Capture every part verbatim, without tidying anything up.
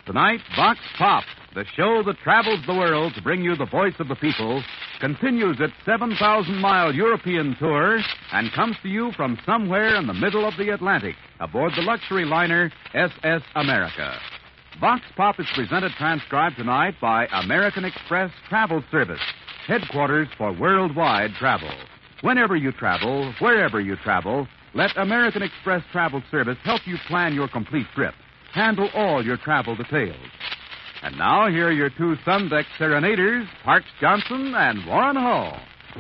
Tonight, Vox Pop, the show that travels the world to bring you the voice of the people, continues its seven thousand mile European tour and comes to you from somewhere in the middle of the Atlantic aboard the luxury liner S S America. Vox Pop is presented transcribed tonight by American Express Travel Service, headquarters for worldwide travel. Whenever you travel, wherever you travel, let American Express Travel Service help you plan your complete trip. Handle all your travel details. And now, here are your two Sundeck serenaders, Parks Johnson and Warren Hall.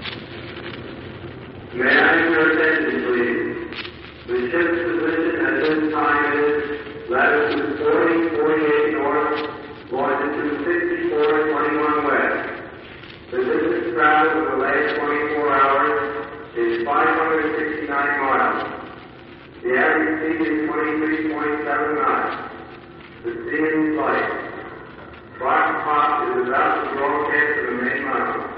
May I have your attention, please? The ship's position at this time is latitude forty forty-eight north, longitude sixty-four twenty-one west. The distance traveled in the last twenty-four hours is five hundred sixty-nine miles. The average speed is twenty-three point seven knots. The sea is light. Vox Pop is about to broadcast to the main line.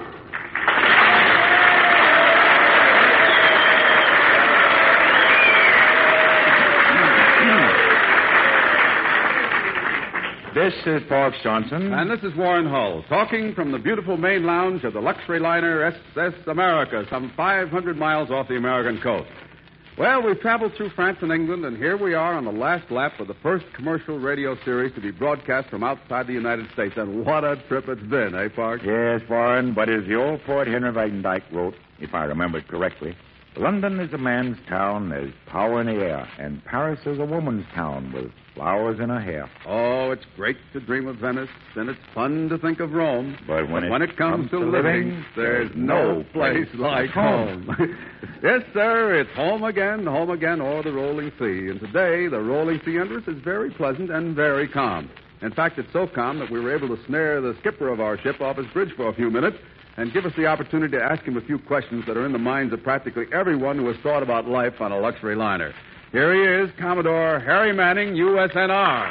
This is Parks Johnson. And this is Warren Hull, talking from the beautiful main lounge of the luxury liner S S America, some five hundred miles off the American coast. Well, we've traveled through France and England, and here we are on the last lap of the first commercial radio series to be broadcast from outside the United States. And what a trip it's been, eh, Park? Yes, Warren, but as the old poet Henry Weidendyke wrote, if I remember it correctly, London is a man's town, there's power in the air, and Paris is a woman's town with flowers in her hair. Oh, it's great to dream of Venice, and it's fun to think of Rome. But when, but it, when it comes, comes to to living, living there's no place like home. Yes, sir, it's home again, home again, o'er the rolling sea. And today, the rolling sea under us is very pleasant and very calm. In fact, it's so calm that we were able to snare the skipper of our ship off his bridge for a few minutes and give us the opportunity to ask him a few questions that are in the minds of practically everyone who has thought about life on a luxury liner. Here he is, Commodore Harry Manning, U S N R.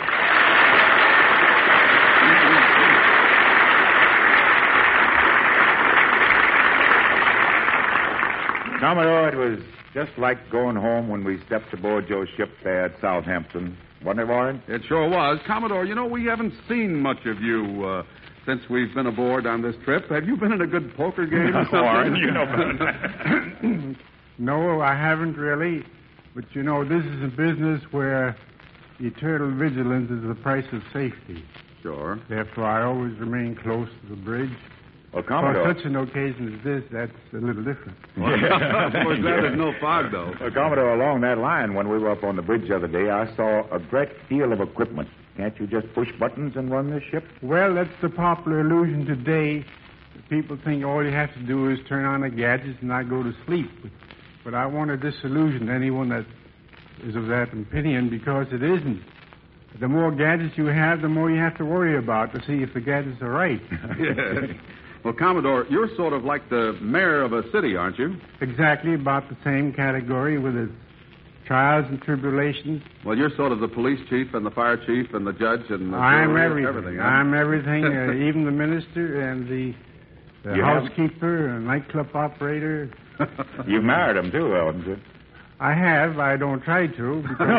Commodore, it was just like going home when we stepped aboard your ship there at Southampton. Wasn't it, Warren? It sure was. Commodore, you know, we haven't seen much of you uh, since we've been aboard on this trip. Have you been in a good poker game or something? Warren, you know better. No, I haven't really. But, you know, this is a business where eternal vigilance is the price of safety. Sure. Therefore, I always remain close to the bridge. Well, Commodore. For such an occasion as this, that's a little different. Well, of course, that is no fog, though. Well, Commodore, along that line, when we were up on the bridge the other day, I saw a great deal of equipment. Can't you just push buttons and run this ship? Well, that's the popular illusion today. People think all you have to do is turn on the gadgets and not go to sleep. But, but I want to disillusion anyone that is of that opinion, because it isn't. The more gadgets you have, the more you have to worry about to see if the gadgets are right. Yes. Well, Commodore, you're sort of like the mayor of a city, aren't you? Exactly, about the same category with its trials and tribulations. Well, you're sort of the police chief and the fire chief and the judge and the I'm jury, everything. everything. Huh? I'm everything, uh, even the minister and the, the You have- housekeeper and nightclub operator. You married him, too, haven't you? I have. I don't try to. Because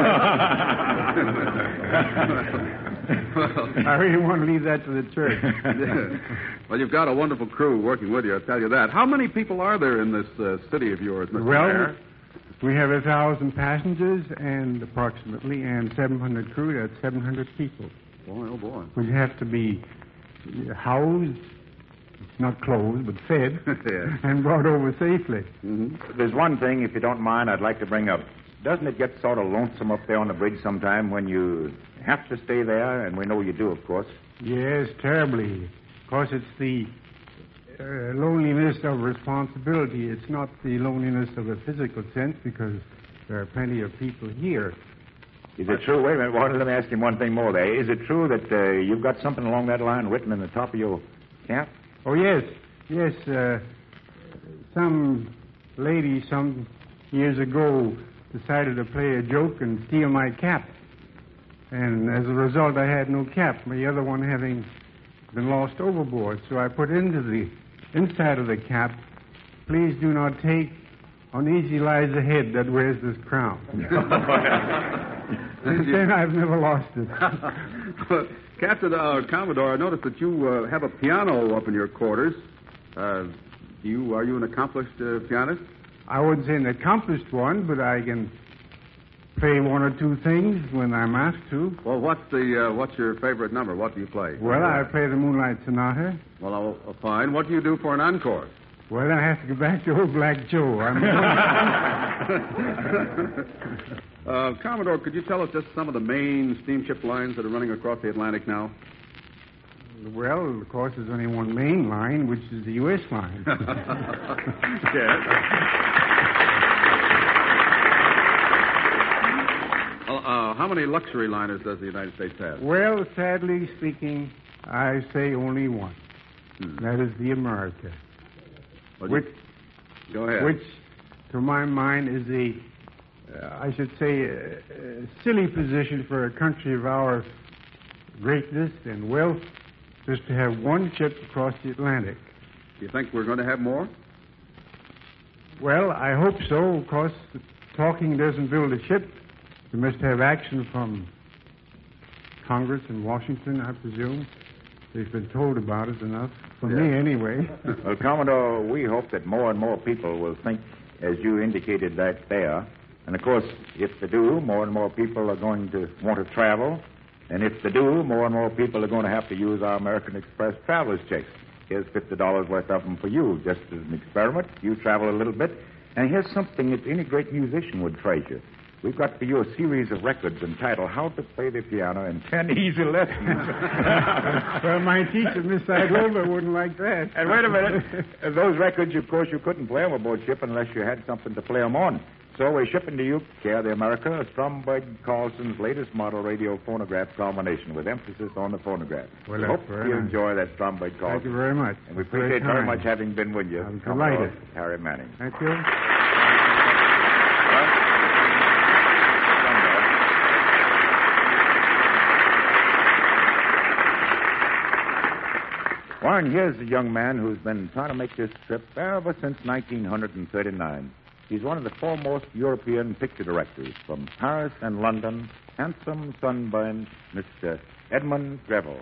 I really want to leave that to the church. Well, you've got a wonderful crew working with you, I'll tell you that. How many people are there in this uh, city of yours, Mister Well, Mayor? we have a thousand passengers and approximately, and seven hundred crew. That's seven hundred people. Boy, oh, boy. We have to be housed, not closed, but fed, Yes. and brought over safely. Mm-hmm. There's one thing, if you don't mind, I'd like to bring up. Doesn't it get sort of lonesome up there on the bridge sometime when you have to stay there? And we know you do, of course. Yes, terribly. Of course, it's the uh, loneliness of responsibility. It's not the loneliness of a physical sense, because there are plenty of people here. Is it true? Wait a minute, Warren, let me ask you one thing more there. Is it true that uh, you've got something along that line written in the top of your cap? Oh, yes. Yes, uh, some lady some years ago decided to play a joke and steal my cap. And as a result, I had no cap, my other one having been lost overboard. So I put into the inside of the cap, "Please do not take, uneasy lies the head that wears this crown." Since then, I've never lost it. Captain, uh, Commodore, I noticed that you uh, have a piano up in your quarters. Uh, do you, are you an accomplished uh, pianist? I wouldn't say an accomplished one, but I can play one or two things when I'm asked to. Well, what's the uh, what's your favorite number? What do you play? Well, I play the Moonlight Sonata. Well, uh, fine. What do you do for an encore? Well, I have to go back to old Black Joe. I'm... uh, Commodore, could you tell us just some of the main steamship lines that are running across the Atlantic now? Well, of course, there's only one main line, which is the U S line. Yes. Well, uh, how many luxury liners does the United States have? Well, sadly speaking, I say only one. Hmm. That is the America. Well, which, you... Go ahead. Which, to my mind, is a, uh, I should say, a, a silly position for a country of our greatness and wealth, just to have one ship across the Atlantic. Do you think we're going to have more? Well, I hope so. Of course, talking doesn't build a ship. You must have action from Congress and Washington, I presume. They've been told about it enough. For Yeah. me, anyway. Well, Commodore, we hope that more and more people will think, as you indicated, that there. And, of course, if they do, more and more people are going to want to travel. And if they do, more and more people are going to have to use our American Express traveler's checks. Here's fifty dollars worth of them for you, just as an experiment. You travel a little bit. And here's something that any great musician would treasure. We've got for you a series of records entitled How to Play the Piano in Ten Easy Lessons. Well, my teacher, Miss Idlova, wouldn't like that. And wait a minute. Those records, of course, you couldn't play them aboard ship unless you had something to play them on. So we're shipping to you, Care the America, Stromberg Carlson's latest model radio phonograph combination with emphasis on the phonograph. Well, we that's hope very you nice. enjoy that Stromberg Carlson. Thank you very much. And we That's very appreciate very kind. much having been with you. I'm Commodore delighted. Harry Manning. Thank you. Warren, here's a young man who's been trying to make this trip ever since nineteen thirty-nine. He's one of the foremost European picture directors from Paris and London. Handsome, sunburned Mister Edmund Greville.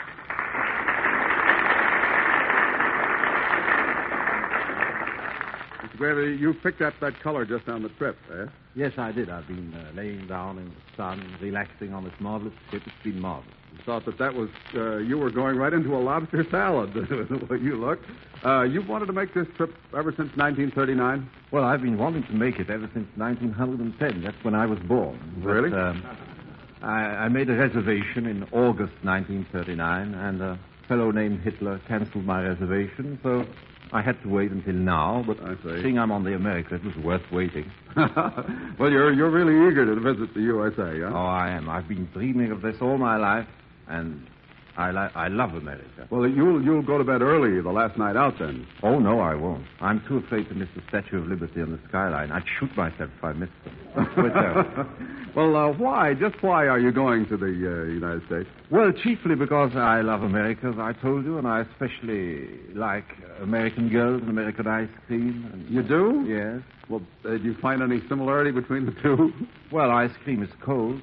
Mister Greville, you picked up that color just on the trip, eh? Yes, I did. I've been uh, laying down in the sun, relaxing on this marvelous ship. It's been marvelous. Thought that that was, uh, you were going right into a lobster salad, the way you looked. Uh, you've wanted to make this trip ever since nineteen thirty-nine? Well, I've been wanting to make it ever since nineteen ten. That's when I was born. Really? But, um, I, I made a reservation in August nineteen thirty-nine, and a fellow named Hitler canceled my reservation, so I had to wait until now. But I see. seeing I'm on the America, it was worth waiting. Well, you're you're really eager to visit the U S A, huh? Oh, I am. I've been dreaming of this all my life, and I, li- I love America. Well, you'll you'll go to bed early the last night out, then. Oh, no, I won't. I'm too afraid to miss the Statue of Liberty on the skyline. I'd shoot myself if I missed them. But, uh, Well, uh, why? Just why are you going to the uh, United States? well, chiefly because I love America, as I told you, and I especially like American girls and American ice cream. And, You do? Yes. Well, uh, do you find any similarity between the two? Well, ice cream is cold.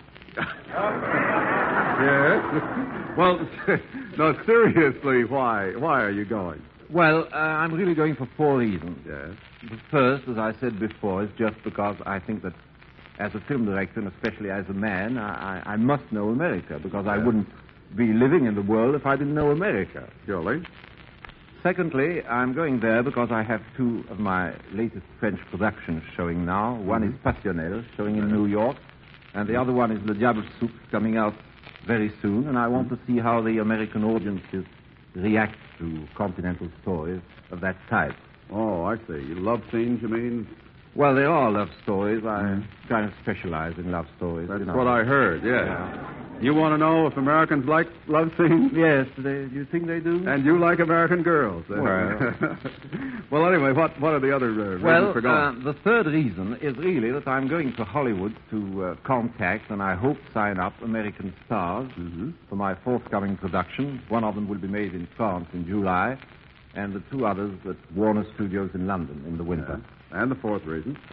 Yes. Well, no, seriously, why? Why are you going? Well, uh, I'm really going for four reasons. Yes. The first, as I said before, is just because I think that as a film director, and especially as a man, I, I must know America, because I Yeah. wouldn't be living in the world if I didn't know America. Surely. Secondly, I'm going there because I have two of my latest French productions showing now. One is Passionnel, showing in New York, and the other one is Le Diable Soup, coming out very soon, and I want to see how the American audiences react to continental stories of that type. Oh, I see. You love scenes, you mean? Well, they are love stories. I kind of specialize in love stories. That's you know. what I heard, yeah. You want to know if Americans like love scenes? Yes, they, you think they do? And you like American girls. eh? Well. Well, anyway, what, what are the other uh, reasons Well, for uh, going? the third reason is really that I'm going to Hollywood to uh, contact and I hope sign up American stars Mhm. for my forthcoming production. One of them will be made in France in July, and the two others at Warner Studios in London in the winter. And the fourth reason?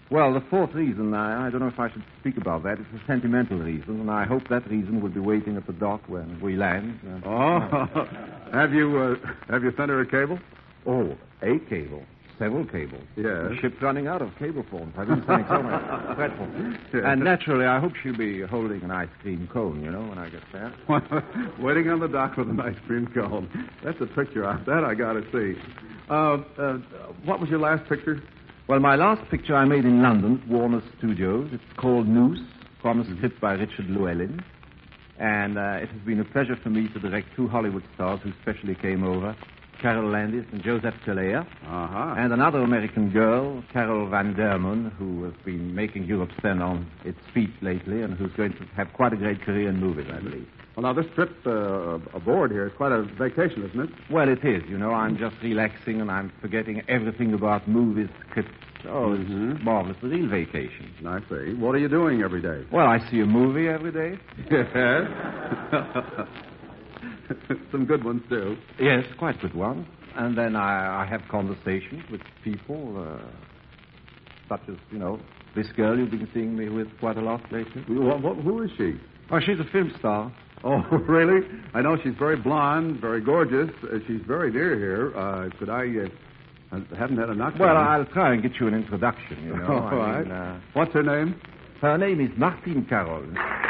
Well, the fourth reason, I, I don't know if I should speak about that. It's a sentimental reason, and I hope that reason will be waiting at the dock when we land. Uh, Oh, have you uh, have you sent her a cable? oh, a cable. Several cables. Yes. The ship's running out of cable phones. I've been sending so much. Dreadful. Yes. And naturally, I hope she'll be holding an ice cream cone, you know, when I get there. Waiting on the dock with an ice cream cone. That's a picture. I, that I got to see. Uh, uh, what was your last picture? Well, my last picture I made in London, Warner Studios. It's called Noose, from a script by Richard Llewellyn. And uh, it has been a pleasure for me to direct two Hollywood stars who specially came over, Carol Landis and Joseph Calleja, Uh-huh. and another American girl, Carol Van Dermen, who has been making Europe stand on its feet lately and who's going to have quite a great career in movies, I believe. Well, now, this trip uh, aboard here is quite a vacation, isn't it? Well, it is. You know, I'm just relaxing and I'm forgetting everything about movies, scripts. Oh, it's Mhm. marvelous. A real vacation. I see. What are you doing every day? Well, I see a movie every day. Yes. Some good ones, too. Yes, quite good ones. And then I, I have conversations with people, uh, such as, you know, this girl you've been seeing me with quite a lot lately. What, what, who is she? Oh, she's a film star. Oh, really? I know she's very blonde, very gorgeous. Uh, she's very dear here. Uh, could I... Uh, I haven't had a knock. Well, I'll try and get you an introduction, you know. All I right. mean, uh, What's her name? her name is Martine Carol.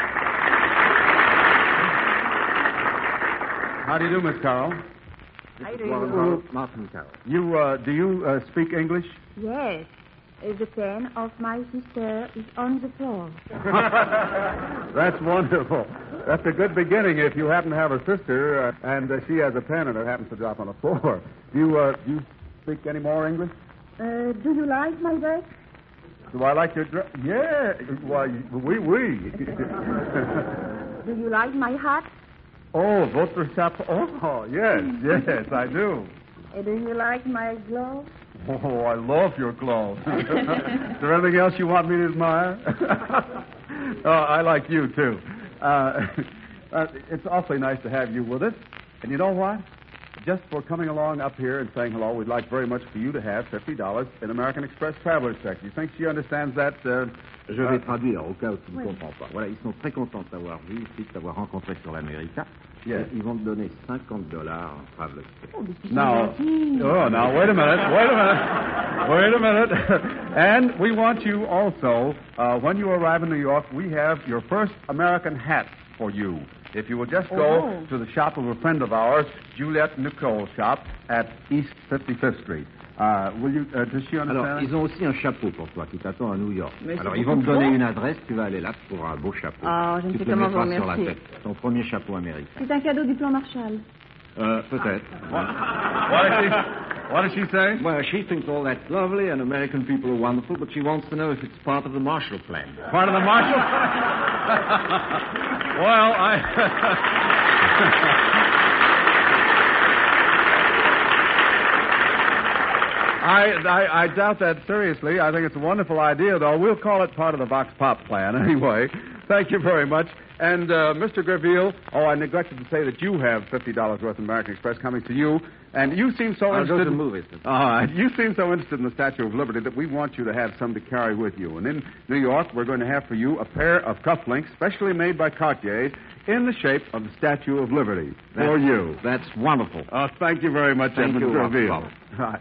How do you do, Miss Carol? How do Warren you Carol, Martine Carol. You, uh, do you uh, speak English? Yes. Uh, the pen of my sister is on the floor. That's wonderful. That's a good beginning if you happen to have a sister uh, and uh, she has a pen and it happens to drop on the floor. Do you, uh, do you speak any more English? Uh, do you like my dress? Do I like your dress? Yeah. Why, oui, oui. Do you like my hat? Oh, votre chapeau. Oh, yes, yes, I do. Uh, do you like my gloves? Oh, I love your clothes. Is there anything else you want me to admire? Oh, I like you, too. Uh, uh, it's awfully nice to have you with us. And you know what? Just for coming along up here and saying hello, we'd like very much for you to have fifty dollars in American Express traveler's check. Do you think she understands that? Uh, Je vais traduire au cas où tu ne comprends pas. Voilà, ils sont très contents de t'avoir vu ici, de t'avoir rencontré sur l'América. Yes. Ils vont te donner cinquante dollars en travel. Now, oh, now, wait a minute, wait a minute, wait a minute. And we want you also, uh, when you arrive in New York, we have your first American hat for you. If you will just go Oh. to the shop of a friend of ours, Juliette Nicole's shop at East fifty-fifth Street. Uh, will you, uh, does she understand? Alors, ils ont aussi un chapeau pour toi qui t'attend à New York. Mais Alors, c'est ils vont te beaucoup donner trop. une adresse, tu vas aller là pour un beau chapeau. Ah, je ne tu sais te le comment vous mettras sur la remercier. tête. Ton premier chapeau américain. C'est un cadeau du plan Marshall. Euh, peut-être. What does she, what does she say? Well, she thinks all that's lovely and American people are wonderful, but she wants to know if it's part of the Marshall Plan. Part of the Marshall? Well, I... I, I, I doubt that seriously. I think it's a wonderful idea, though. We'll call it part of the Vox Pop plan anyway. Thank you very much. And, uh, Mister Greville, oh, I neglected to say that you have fifty dollars worth of American Express coming to you. And you seem so I'll interested... go to movies. All right. You seem so interested in the Statue of Liberty that we want you to have some to carry with you. And in New York, we're going to have for you a pair of cufflinks specially made by Cartier in the shape of the Statue of Liberty for That's- you. That's wonderful. Oh, thank you very much, Thank Edmund you, Rob. Greville. Rob. Right.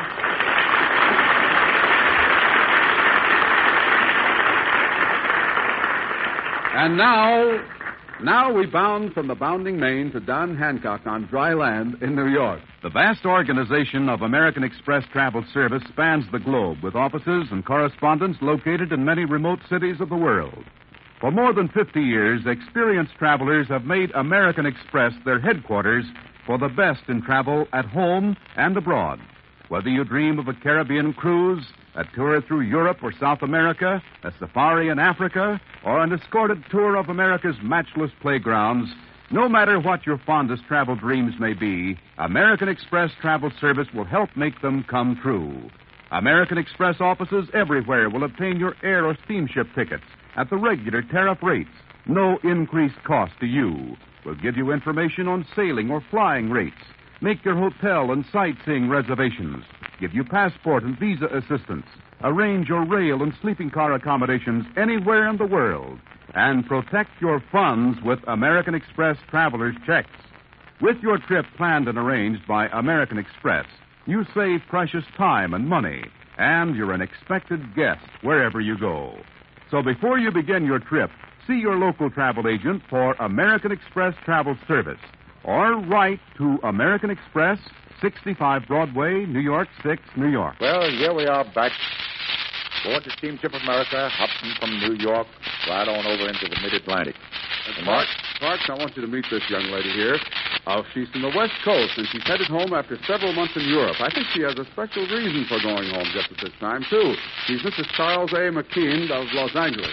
And now, now we bound from the bounding main to Don Hancock on dry land in New York. The vast organization of American Express Travel Service spans the globe with offices and correspondents located in many remote cities of the world. For more than fifty years, experienced travelers have made American Express their headquarters for the best in travel at home and abroad. Whether you dream of a Caribbean cruise, a tour through Europe or South America, a safari in Africa, or an escorted tour of America's matchless playgrounds, no matter what your fondest travel dreams may be, American Express Travel Service will help make them come true. American Express offices everywhere will obtain your air or steamship tickets at the regular tariff rates. No increased cost to you. We'll give you information on sailing or flying rates, make your hotel and sightseeing reservations, give you passport and visa assistance, arrange your rail and sleeping car accommodations anywhere in the world, and protect your funds with American Express traveler's checks. With your trip planned and arranged by American Express, you save precious time and money, and you're an expected guest wherever you go. So before you begin your trip, see your local travel agent for American Express travel service, or write to American Express, sixty-five Broadway, New York six, New York. Well, here we are back. Board the Steamship America, hopping from New York right on over into the mid-Atlantic. Uh, Parks, Parks, I want you to meet this young lady here. Uh, she's from the West Coast, and she's headed home after several months in Europe. I think she has a special reason for going home just at this time, too. She's Missus Charles A. McKean of Los Angeles.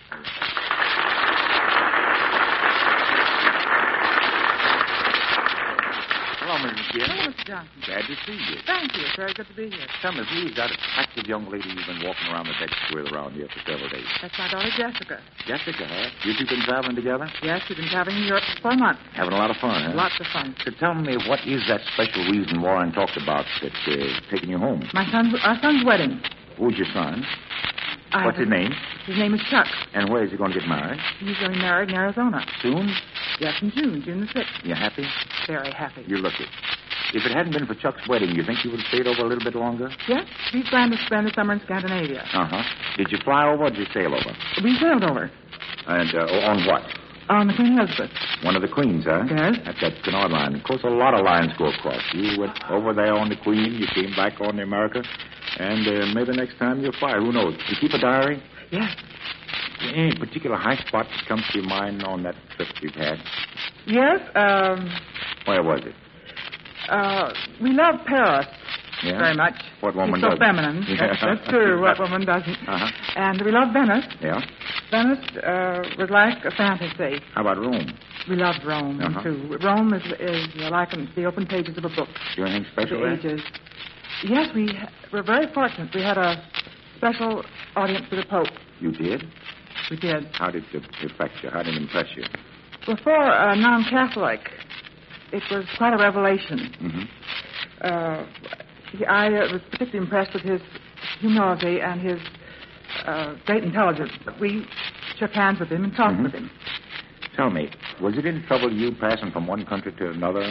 Hello, Missus McKean. Hello, Mister Johnson. Glad to see you. Thank you. It's very good to be here. Tell me, who's that attractive young lady you've been walking around the decks with around here for several days? That's my daughter, Jessica. Jessica, huh? You two been traveling together? Yes, we've been traveling in Europe for four months. Having a lot of fun, huh? Lots of fun. So tell me, what is that special reason Warren talked about that's uh, taking you home? My son's, our son's wedding. Who's your son? I What's his name? His name is Chuck. And where is he going to get married? He's getting married in Arizona. Soon? Yes, in June, June the sixth. You happy? Very happy. You look it. If it hadn't been for Chuck's wedding, you think you would have stayed over a little bit longer? Yes, we planned to spend the summer in Scandinavia. Uh-huh. Did you fly over or did you sail over? We sailed over. And uh, on what? On the Queen Elizabeth. One of the Queens, huh? Yes. That's that Canard line. Of course, a lot of lines go across. You went over there on the Queen, you came back on the America, and uh, maybe next time you'll fly. Who knows? You keep a diary? Yes. Any particular high spot that comes to your mind on that trip you've had? Yes, um... Where was it? Uh, we love Paris Yeah? very much. What woman He's so doesn't? feminine. Yeah. That's, that's true. What woman doesn't? Uh-huh. And we love Venice. Yeah? Venice uh, was like a fantasy. How about Rome? We loved Rome, Uh-huh. too. Rome is, is like the open pages of a book. Do anything special The there? ages. Yes, we were very fortunate. We had a special audience with the Pope. You did? We did. How did it affect you? How did it impress you? Well, for a non-Catholic, it was quite a revelation. Mm-hmm. Uh, he, I uh, was particularly impressed with his humility and his uh, great intelligence. We shook hands with him and talked Mhm. with him. Tell me, was it any trouble you passing from one country to another?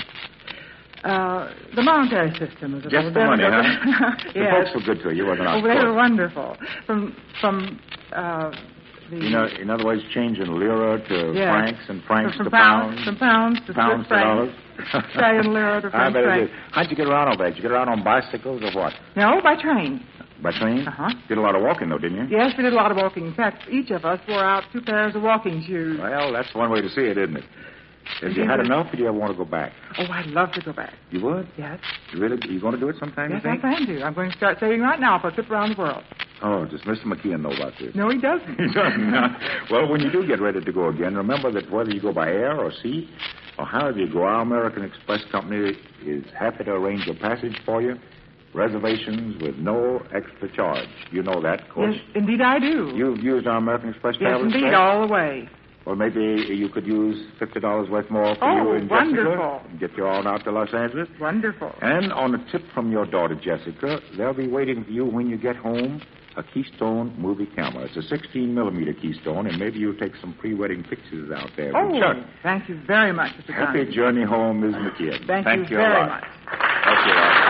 Uh, the monetary system was a Just little the money, difficult. huh? The Yes. folks were good to you, wasn't it? Oh, they were wonderful. From from uh, the You know, in other words, changing lira to Yes. francs and francs from to pounds, pounds. from pounds to pounds Swiss to dollars. francs, Italian lira to I French bet it francs. is. How'd you get around over there? Did you get around on bicycles or what? No, by train. By train? Uh-huh. Did a lot of walking, though, didn't you? Yes, we did a lot of walking. In fact, each of us wore out two pairs of walking shoes. Well, that's one way to see it, isn't it? If you Yes, had sir. enough, or do you ever want to go back? Oh, I'd love to go back. You would? Yes. You really? You going to do it sometime, Yes, you I think? plan to. I'm going to start saving right now for a trip around the world. Oh, does Mister McKeon know about this? No, he doesn't. He doesn't. huh? Well, when you do get ready to go again, remember that whether you go by air or sea, or however you go, our American Express Company is happy to arrange your passage for you. Reservations with no extra charge. You know that, of course. Yes, indeed I do. You've used our American Express yes, Travel indeed, Express? all the way. Or maybe you could use fifty dollars worth more for Oh, you and wonderful. Jessica. Get you on out to Los Angeles. Wonderful. And on a tip from your daughter, Jessica, they'll be waiting for you when you get home a Keystone movie camera. It's a sixteen millimeter Keystone, and maybe you'll take some pre-wedding pictures out there. Oh, with Chuck. thank you very much, Mister Happy Johnson. journey home, Miz McKeon. Thank, Thank you you a very lot. much. Thank you, Rob.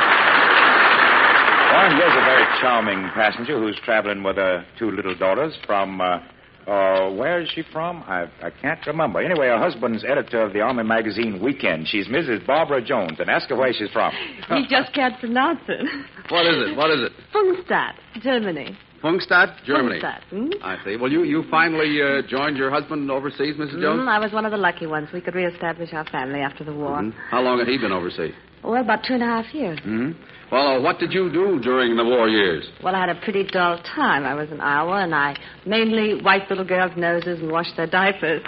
Warren here's a very charming passenger who's traveling with her two little daughters from, uh, uh, where is she from? I, I can't remember. Anyway, her husband's editor of the Army magazine Weekend. She's Missus Barbara Jones, and ask her where she's from. He just can't pronounce it. What is it? What is it? Funkstadt, Germany. Funkstadt, Germany. Funkstadt. Hmm? I see. Well, you, you finally uh, joined your husband overseas, Missus Jones? Mm, I was one of the lucky ones. We could reestablish our family after the war. Mhm. How long had he been overseas? Well, about two and a half years. hmm Well, uh, what did you do during the war years? Well, I had a pretty dull time. I was in Iowa, and I mainly wiped little girls' noses and washed their diapers.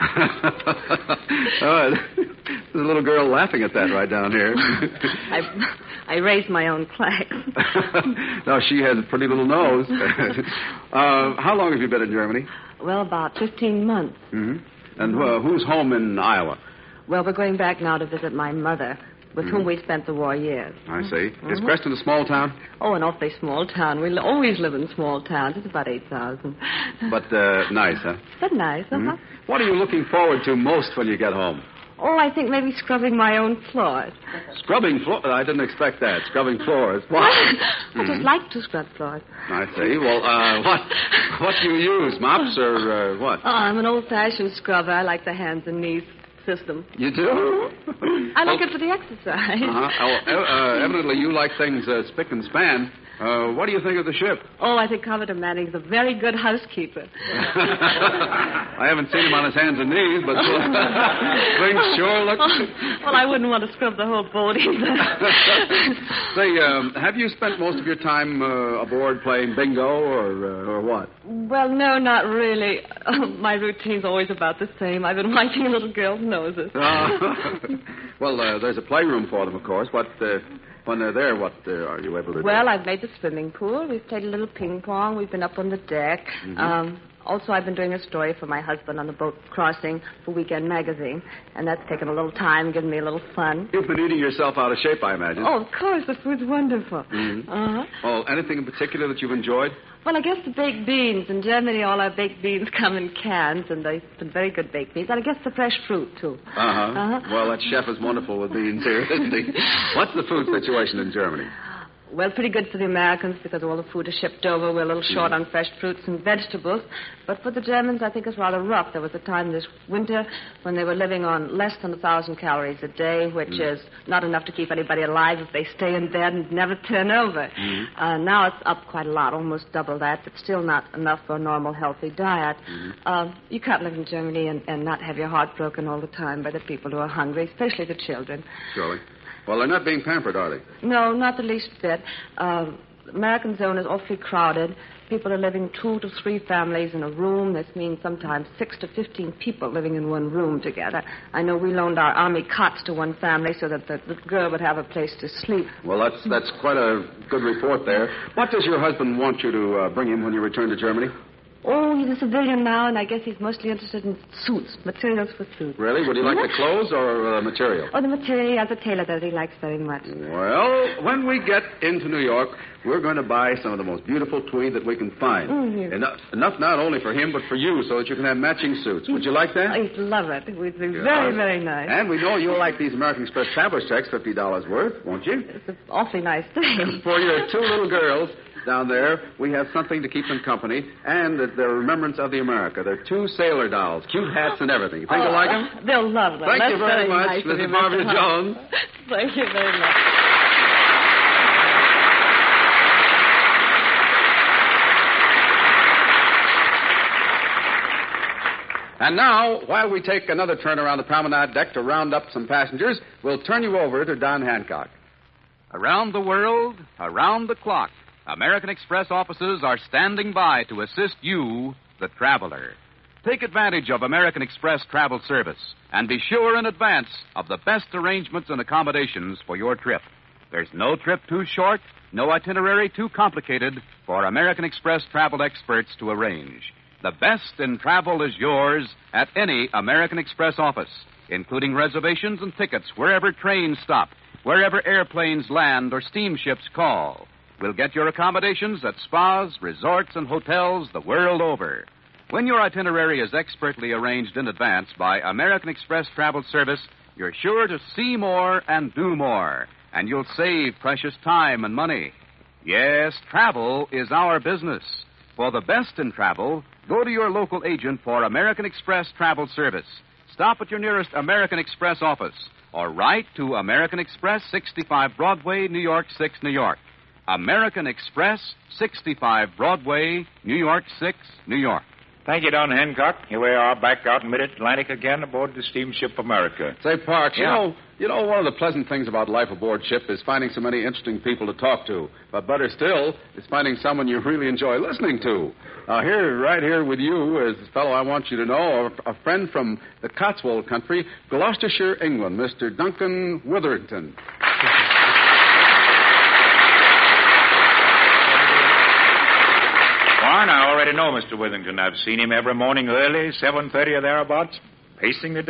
oh, there's a little girl laughing at that right down here. I, I raised my own plaques. no, she has a pretty little nose. uh, how long have you been in Germany? Well, about fifteen months. hmm And uh, who's home in Iowa? Well, we're going back now to visit my mother. with Mhm. whom we spent the war years. I see. Mhm. Is Creston a small town? Oh, an awfully small town. We l- always live in small towns. It's about eight thousand. But uh, nice, huh? But nice, uh-huh. Mhm. What are you looking forward to most when you get home? Oh, I think maybe scrubbing my own floors. Scrubbing floors? I didn't expect that. Scrubbing floors. Why? I just Mhm. like to scrub floors. I see. Well, uh, what what do you use, mops or uh, what? Oh, I'm an old-fashioned scrubber. I like the hands and knees system. You do? I like it for the exercise. Uh-huh. Oh, uh, evidently, you like things uh, spick and span. Uh, what do you think of the ship? Oh, I think Commodore Manning's a very good housekeeper. I haven't seen him on his hands and knees, but things sure look... Well, I wouldn't want to scrub the whole boat either. Say, um, have you spent most of your time uh, aboard playing bingo or uh, or what? Well, no, not really. Uh, my routine's always about the same. I've been wiping little girls' noses. Uh, well, uh, there's a playroom for them, of course. What... Uh, When they're there, what uh, are you able to do? Well, I've made the swimming pool. We've played a little ping pong. We've been up on the deck. Mhm. Um, also, I've been doing a story for my husband on the boat crossing for Weekend Magazine, and that's taken a little time, given me a little fun. You've been eating yourself out of shape, I imagine. Oh, of course. The food's wonderful. Mhm. Uh-huh. Oh, anything in particular that you've enjoyed? Well, I guess the baked beans. In Germany, all our baked beans come in cans, and they've been very good baked beans. And I guess the fresh fruit, too. Uh-huh. Uh-huh. Well, that chef is wonderful with beans here, isn't he? What's the food situation in Germany? Well, pretty good for the Americans because all the food is shipped over. We're a little short on fresh fruits and vegetables. But for the Germans, I think it's rather rough. There was a time this winter when they were living on less than a thousand calories a day, which Mm. is not enough to keep anybody alive if they stay in bed and never turn over. Mm. Uh, now it's up quite a lot, almost double that, but still not enough for a normal, healthy diet. Mm. Uh, you can't live in Germany and, and not have your heart broken all the time by the people who are hungry, especially the children. Surely. Well, they're not being pampered, are they? No, not the least bit. Uh, the American zone is awfully crowded. People are living two to three families in a room. This means sometimes six to fifteen people living in one room together. I know we loaned our army cots to one family so that the, the girl would have a place to sleep. Well, that's that's quite a good report there. What does your husband want you to uh, bring him when you return to Germany? Oh, he's a civilian now, and I guess he's mostly interested in suits, materials for suits. Really? Would he like the clothes or uh, material? Oh, the material. He has a tailor that he likes very much. Well, when we get into New York, we're going to buy some of the most beautiful tweed that we can find. Mm-hmm. Enough, enough not only for him, but for you, so that you can have matching suits. Would you like that? Oh, he'd love it. It would be Good. very, very nice. And we know you'll like these American Express traveler's checks, fifty dollars worth, won't you? It's an awfully nice thing. For your two little girls down there, we have something to keep them company, and the remembrance of the America. They're two sailor dolls, cute hats and everything. You think oh, they'll like them? They'll love them. Thank That's you very, much, nice of you, Missus Barbara Mister Jones. Thank you very much. And now, while we take another turn around the promenade deck to round up some passengers, we'll turn you over to Don Hancock. Around the world, around the clock, American Express offices are standing by to assist you, the traveler. Take advantage of American Express travel service and be sure in advance of the best arrangements and accommodations for your trip. There's no trip too short, no itinerary too complicated for American Express travel experts to arrange. The best in travel is yours at any American Express office, including reservations and tickets wherever trains stop, wherever airplanes land or steamships call. We'll get your accommodations at spas, resorts, and hotels the world over. When your itinerary is expertly arranged in advance by American Express Travel Service, you're sure to see more and do more, and you'll save precious time and money. Yes, travel is our business. For the best in travel, go to your local agent for American Express Travel Service. Stop at your nearest American Express office or write to American Express, sixty-five Broadway, New York six, New York. American Express, sixty-five Broadway, New York six, New York. Thank you, Don Hancock. Here we are back out in mid-Atlantic again aboard the steamship America. Say, Parks, Yeah. you know, you know, one of the pleasant things about life aboard ship is finding so many interesting people to talk to. But better still is finding someone you really enjoy listening to. Now, here, right here with you is a fellow I want you to know, a, a friend from the Cotswold country, Gloucestershire, England, Mister Duncan Witherington. Warren, I already know Mister Withington. I've seen him every morning early, seven thirty or thereabouts, pacing the deck.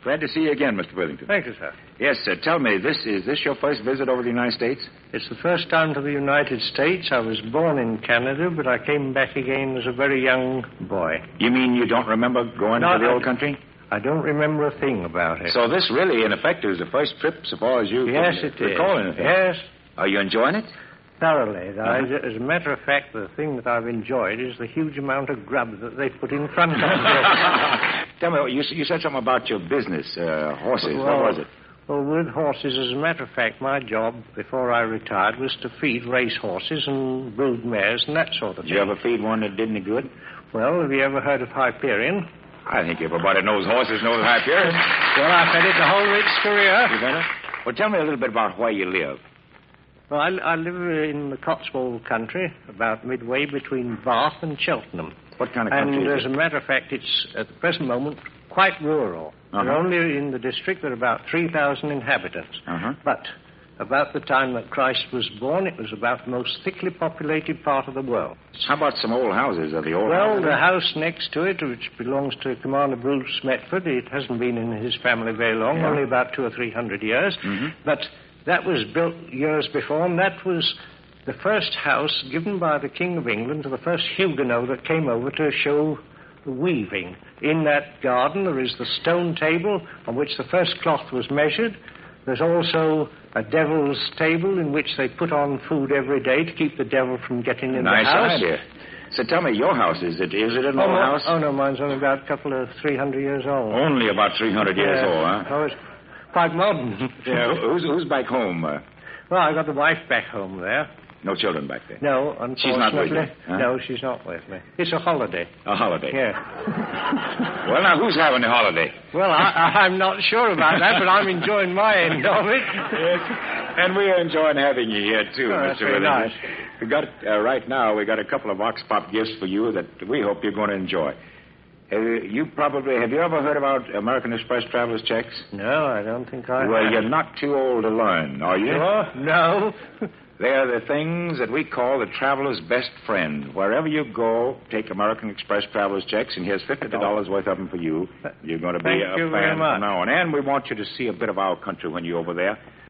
Glad to see you again, Mister Worthington. Thank you, sir. Yes, sir. Tell me, this is this your first visit over the United States? It's the first time to the United States. I was born in Canada, but I came back again as a very young boy. You mean you don't remember going No, to the I- old country? I don't remember a thing about it. So this really, in effect, is the first trip so far as you Yes, can it is. recall anything. Yes, Are you enjoying it? thoroughly. I- Uh-huh. as a matter of fact, the thing that I've enjoyed is the huge amount of grub that they put in front of me. Tell me, you, you said something about your business, uh, horses. Well, what was it? Well, with horses, as a matter of fact, my job before I retired was to feed race horses and brood mares and that sort of Did thing. you ever feed one that did any good? Well, have you ever heard of Hyperion? I think everybody knows horses knows Hyperion. Well, I've had it the whole of its career. You've had it? Well, tell me a little bit about where you live. Well, I, I live in the Cotswold country, about midway between Bath and Cheltenham. What kind of country And is as a it? matter of fact, it's at the present moment quite rural. Uh-huh. We're only in the district there are about three thousand inhabitants. Uh-huh. But about the time that Christ was born, it was about the most thickly populated part of the world. How about some old houses? Are the old Well, houses? the house next to it, which belongs to Commander Bruce Metford, it hasn't been in his family very long, Yeah. only about two or three hundred years. Mhm. But that was built years before, and that was the first house given by the King of England to the first Huguenot that came over to show the weaving. In that garden, there is the stone table on which the first cloth was measured. There's also a devil's table in which they put on food every day to keep the devil from getting in Nice the house. idea. So tell me, your house, is it is it an Oh, old no, house? oh, no, mine's only about a couple of three hundred years old. Only about three hundred years Yeah. old, huh? Oh, it's quite modern. Yeah, who's, who's back home? Uh, Well, I got the wife back home there. no children back there. No, unfortunately. She's not with you, huh? No, she's not with me. It's a holiday. A holiday. Yeah. Well, now, who's having the holiday? Well, I, I, I'm not sure about that, but I'm enjoying my end of it. And we are enjoying having you here, too, Oh, that's Mister very Withington. nice. We got, uh, right now, we got a couple of Vox Pop gifts for you that we hope you're going to enjoy. Uh, you probably, have you ever heard about American Express traveler's checks? No, I don't think I Well, have. you're not too old to learn, are you? Sure? No. They're the things that we call the traveler's best friend. Wherever you go, take American Express traveler's checks, and here's fifty dollars worth of them for you. You're going to be Thank a you fan very much. from now on. And we want you to see a bit of our country when you're over there.